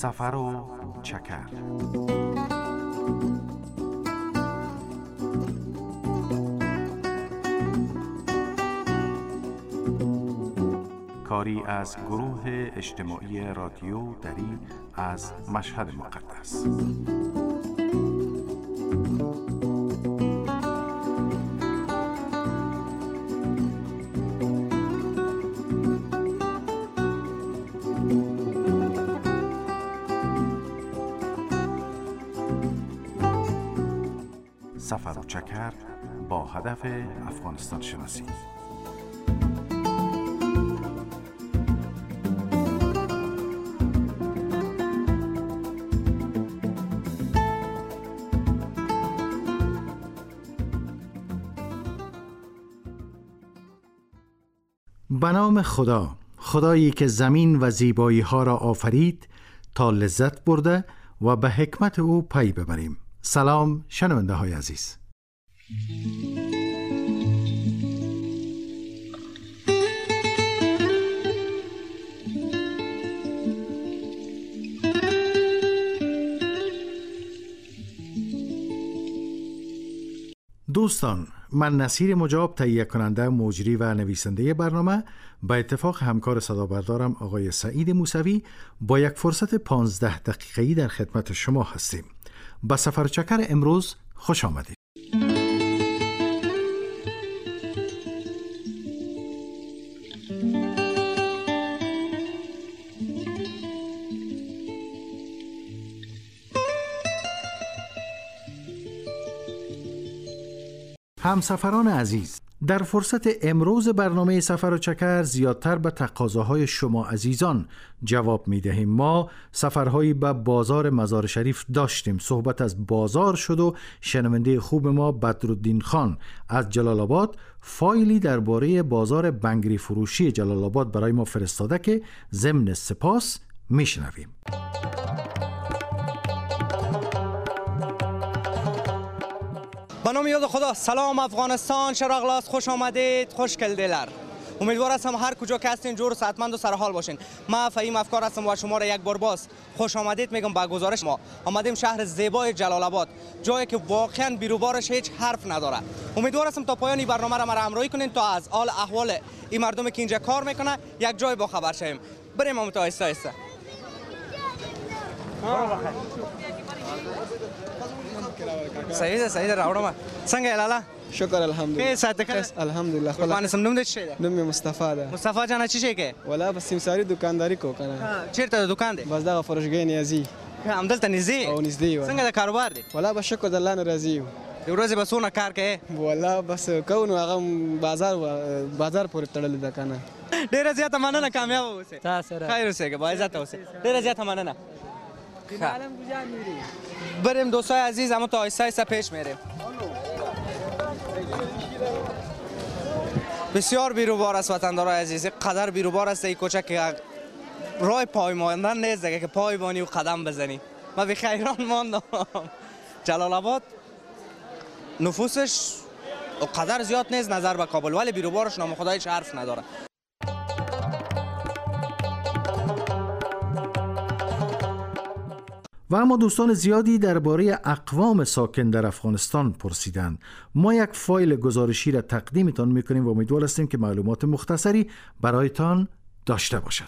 سفر و چکر. کاری از گروه اجتماعی رادیو دری از مشهد مقدس. سفر و چکر با هدف افغانستان شناسی. به نام خدا، خدایی که زمین و زیبایی ها را آفرید تا لذت برده و به حکمت او پی ببریم. سلام شنونده های عزیز. دوستان، من نصیر مجاب، تهیه کننده، مجری و نویسنده برنامه، به اتفاق همکار صدابردارم آقای سعید موسوی با یک فرصت 15 دقیقه‌ای در خدمت شما هستیم. به سفر چکر امروز خوش آمدید. همسفران عزیز، در فرصت امروز برنامه سفر و چکر زیادتر به تقاضاهای شما عزیزان جواب می دهیم. ما سفرهایی به بازار مزار شریف داشتیم، صحبت از بازار شد و شنونده خوب ما بدرالدین خان از جلال آباد فایلی درباره بازار بنگری فروشی جلال آباد برای ما فرستاده که ضمن سپاس می شنویم. به نام یاد خدا. سلام افغانستان، شراغلاس، خوش آمدید، خوشگل دلر. امیدوار هستم هر کجا که هستین جور و صحتمند و سرحال باشین. من فهیم افکار هستم و شما را یک بار باز خوش آمدید میگم به گزارش ما. آمدیم شهر زیبای جلال آباد، جایی که واقعا بیروبارش هیچ حرف نداره. امیدوار هستم تا پایان این برنامه را مرا همراهی کنین تا از حال احوال این مردمی که اینجا کار میکنه یک جای با خبر شویم. بریم ما آهسته آهسته. سعید راوړم څنګه لاله؟ شکر الحمدلله. کې ساته کړه الحمدلله. قربان سم نوم دې شه ده؟ نوم مصطفی ده. مصطفی جان چی شي کې؟ ولا بس سیمساری دکانداری کو کنه. چیرته دکان دی؟ بس دغه فروشګۍ نیازي. همدلته نږدې؟ او نږدې و. څنګه د کاروبار دی؟ ولا بس شکر د الله ناراضي یو. د ورځې به څونه کار کوې؟ ولا بس کو نو هغه بازار پورې تړلی ده کنه. ډېره زیاته مننه، کامیاب اوسئ. خیر اوسئ، با عزت اوسئ. ډېره زیاته مننه. بریم دوستای عزیز، اما تا آهسته آهسته پیش میریم. بسیار بیروبار است وطندارای عزیز، قدر بیروبار است این کوچه که راه پای ماندن نیست دیگه که پای بانی و قدم بزنی. من بی خیران ماندم. جلال آباد نفوسش قدر زیاد نیست نظر به کابل، ولی بیروبارش نام خدا هیچ حرف نداره. و اما دوستان زیادی درباره اقوام ساکن در افغانستان پرسیدند. ما یک فایل گزارشی را تقدیمتان میکنیم و امیدوار هستیم که معلومات مختصری برایتان داشته باشد.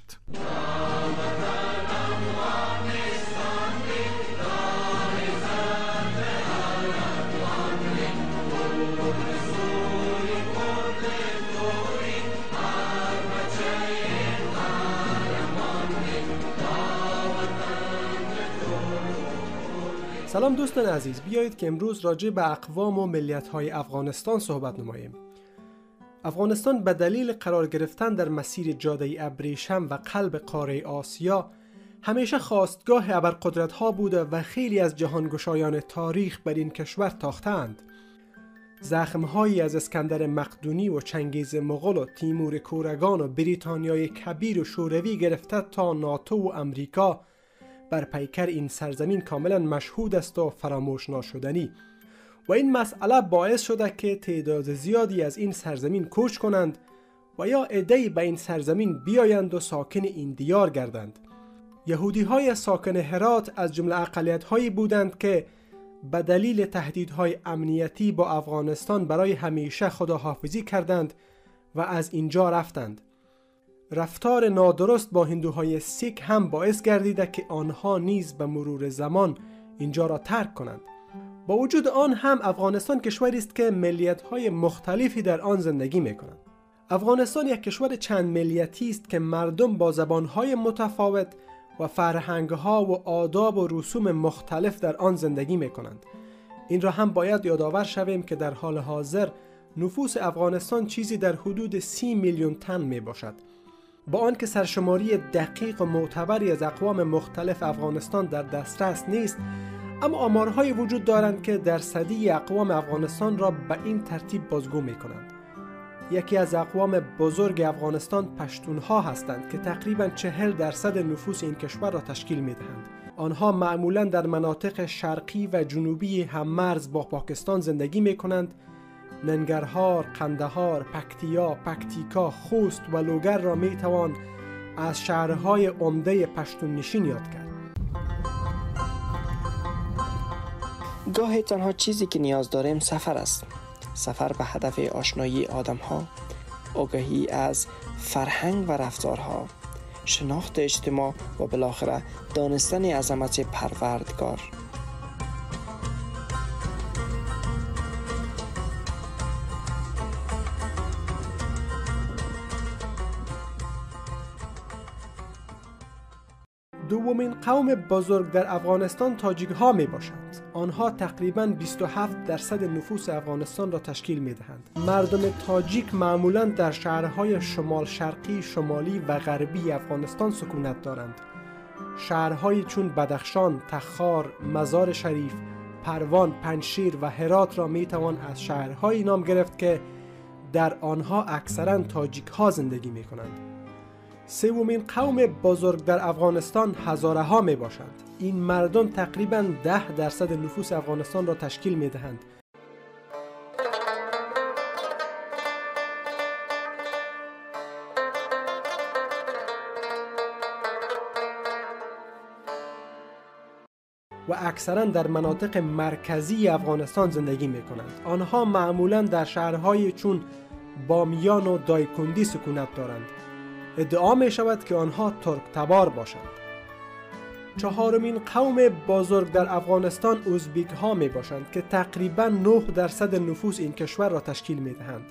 سلام دوستان عزیز، بیایید که امروز راجع به اقوام و ملیت‌های افغانستان صحبت نماییم. افغانستان به دلیل قرار گرفتن در مسیر جاده ابریشم و قلب قاره آسیا همیشه خواستگاه ابرقدرت‌ها بوده و خیلی از جهانگشایان تاریخ بر این کشور تاختند. زخم‌هایی از اسکندر مقدونی و چنگیز مغول و تیمور کورگان و بریتانیای کبیر و شوروی گرفته تا ناتو و امریکا بر پیکر این سرزمین کاملا مشهود است و فراموش ناشدنی و این مسئله باعث شده که تعداد زیادی از این سرزمین کوچ کنند و یا عده‌ای به این سرزمین بیایند و ساکن این دیار گردند. یهودی‌های ساکن هرات از جمله اقلیت‌هایی بودند که به دلیل تهدیدهای امنیتی با افغانستان برای همیشه خداحافظی کردند و از اینجا رفتند. رفتار نادرست با هندوهای سیک هم باعث گردیده که آنها نیز به مرور زمان اینجا را ترک کنند. با وجود آن هم افغانستان کشوری است که ملیت‌های مختلفی در آن زندگی می‌کنند. افغانستان یک کشور چند ملیتی است که مردم با زبان‌های متفاوت و فرهنگ‌ها و آداب و رسوم مختلف در آن زندگی می‌کنند. این را هم باید یادآور شویم که در حال حاضر نفوس افغانستان چیزی در حدود 30 میلیون تن میباشد. با آنکه سرشماری دقیق و معتبری از اقوام مختلف افغانستان در دسترس نیست، اما آمارهای وجود دارند که درصدی اقوام افغانستان را به این ترتیب بازگو می‌کنند. یکی از اقوام بزرگ افغانستان پشتونها هستند که تقریباً 40% نفوس این کشور را تشکیل می‌دهند. آنها معمولاً در مناطق شرقی و جنوبی هممرز با پاکستان زندگی می‌کنند. ننگرهار، قندهار، پکتیا، پکتیکا، خوست و لوگر را می‌توان از شهرهای عمده پشتون نشین یاد کرد. گاهی تنها چیزی که نیاز داریم سفر است. سفر به هدف آشنایی آدم‌ها، آگاهی از فرهنگ و رفتارها، شناخت اجتماع و بالاخره دانستن عظمت پروردگار. دومین قوم بزرگ در افغانستان تاجیک ها می باشند. آنها تقریباً 27% نفوس افغانستان را تشکیل می دهند. مردم تاجیک معمولاً در شهرهای شمال شرقی، شمالی و غربی افغانستان سکونت دارند. شهرهایی چون بدخشان، تخار، مزار شریف، پروان، پنجشیر و هرات را می توان از شهرهایی نام گرفت که در آنها اکثراً تاجیک ها زندگی می کنند. سومین قوم بزرگ در افغانستان هزاره ها می باشند. این مردم تقریباً 10% نفوس افغانستان را تشکیل می دهند. و اکثراً در مناطق مرکزی افغانستان زندگی می کنند. آنها معمولاً در شهرهای چون بامیان و دایکندی سکونت دارند. ادعا می شود که آنها ترک تبار باشند. چهارمین قوم بزرگ در افغانستان ازبیک ها می باشند که تقریباً 9% نفوس این کشور را تشکیل می دهند.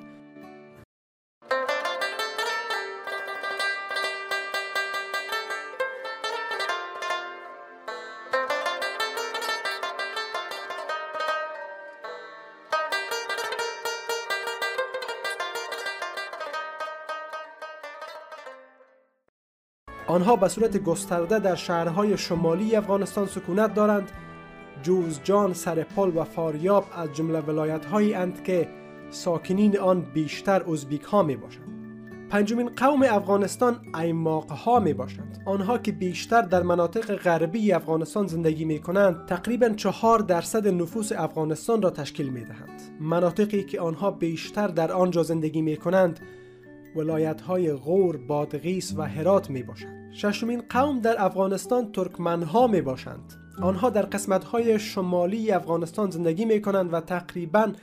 آنها به صورت گسترده در شهرهای شمالی افغانستان سکونت دارند. جوزجان، سرپل و فاریاب از جمله ولایت‌هایی اند که ساکنین آن بیشتر ازبیک ها می باشند. پنجمین قوم افغانستان ایماق ها می باشند. آنها که بیشتر در مناطق غربی افغانستان زندگی می کنند تقریباً 4% نفوس افغانستان را تشکیل می دهند. مناطقی که آنها بیشتر در آنجا زندگی می کنند ولایت‌های غور، بادغیس و هرات می باشند. ششمین قوم در افغانستان ترکمنها می باشند. آنها در قسمت‌های شمالی افغانستان زندگی می کنند و تقریباً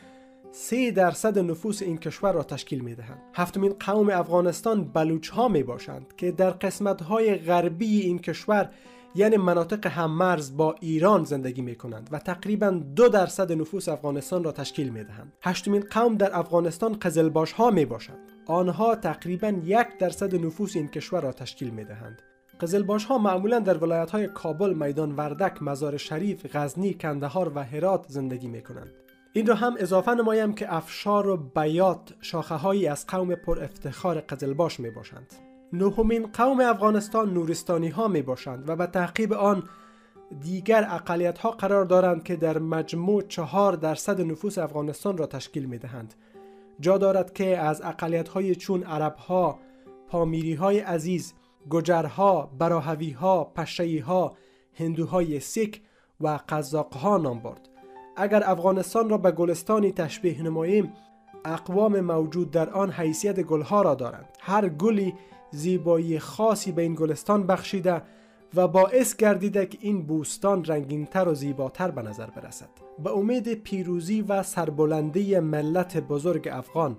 3% نفوس این کشور را تشکیل می دهند. هفتمین قوم افغانستان بلوچ‌ها می باشند که در قسمت‌های غربی این کشور یعنی مناطق هممرز با ایران زندگی می کنند و تقریباً 2% نفوس افغانستان را تشکیل می دهند. هشتمین قوم در افغانستان قزلباش ها می باشند. آنها تقریباً 1% نفوس این کشور را تشکیل می دهند. قزلباش ها معمولاً در ولایت های کابل، میدان وردک، مزار شریف، غزنی، کندهار و هرات زندگی می کنند. این را هم اضافه نمایم که افشار و بیات شاخه هایی از قوم پر افتخار قزلباش می باشند. نهمین قوم افغانستان نورستانی ها می باشند و به تعقیب آن دیگر اقلیت ها قرار دارند که در مجموع 4% نفوس افغانستان را تشکیل می دهند. جا دارد که از اقلیت های چون عرب ها، پامیری های عزیز، گجرها، براهوی ها، پشه‌ای ها، هندوهای سیک و قزاق ها نام برد. اگر افغانستان را به گلستانی تشبیه نماییم، اقوام موجود در آن حیثیت گلها را دارند. هر گلی زیبایی خاصی به این گلستان بخشیده و باعث گردیده که این بوستان رنگین‌تر و زیباتر به نظر برسد. به امید پیروزی و سربلندی ملت بزرگ افغان.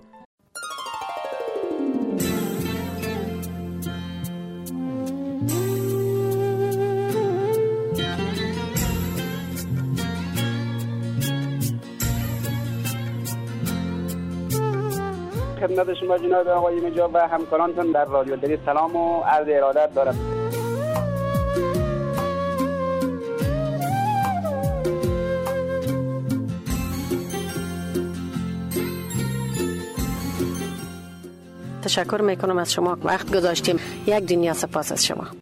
خدمت شما جناب آقای مجاب و همکارانتون در رادیو دری سلام و عرض ارادت دارم. تشکر میکنم از شما که وقت گذاشتیم. یک دنیا سپاس از شما.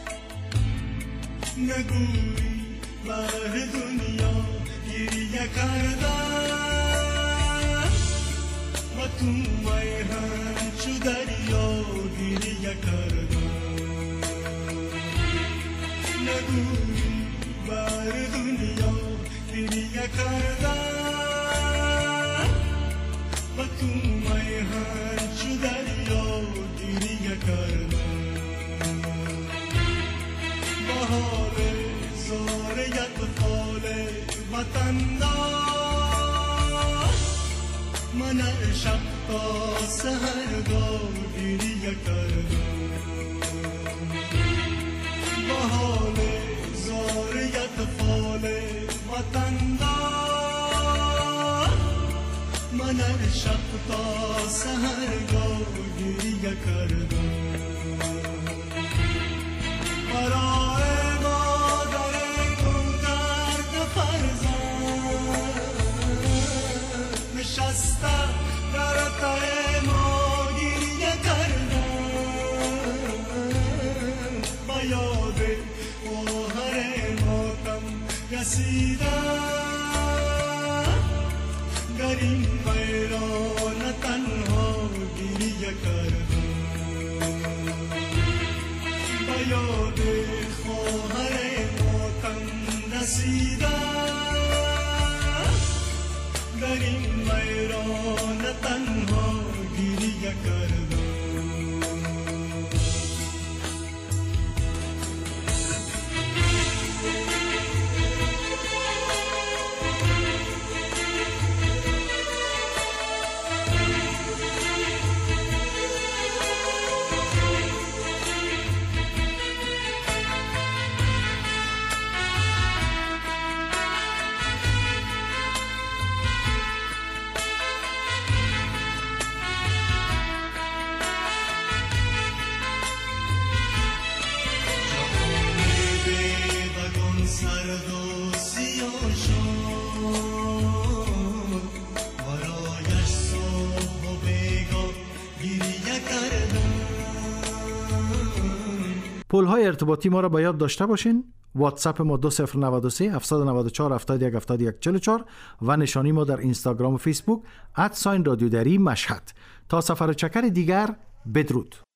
من شب تا سحرگاه گریه کردم با حال زاریت فال وطن دار. من شب تا سحرگاه گریه کردم برای مادر گودرد فرزند نشسته در ته ما گریه کردم با یاد خواهر ماتم رسیدم در این ویران تنها گریه کردم با یاد خواهر ماتم رسیدم در این ویران تنها گریه کردم. پل‌های ارتباطی ما را به یاد داشته باشین. واتساپ ما 2093 794 71 71 44 و نشانی ما در اینستاگرام و فیسبوک @رادیو دری مشهد. تا سفر چکر دیگر، بدرود.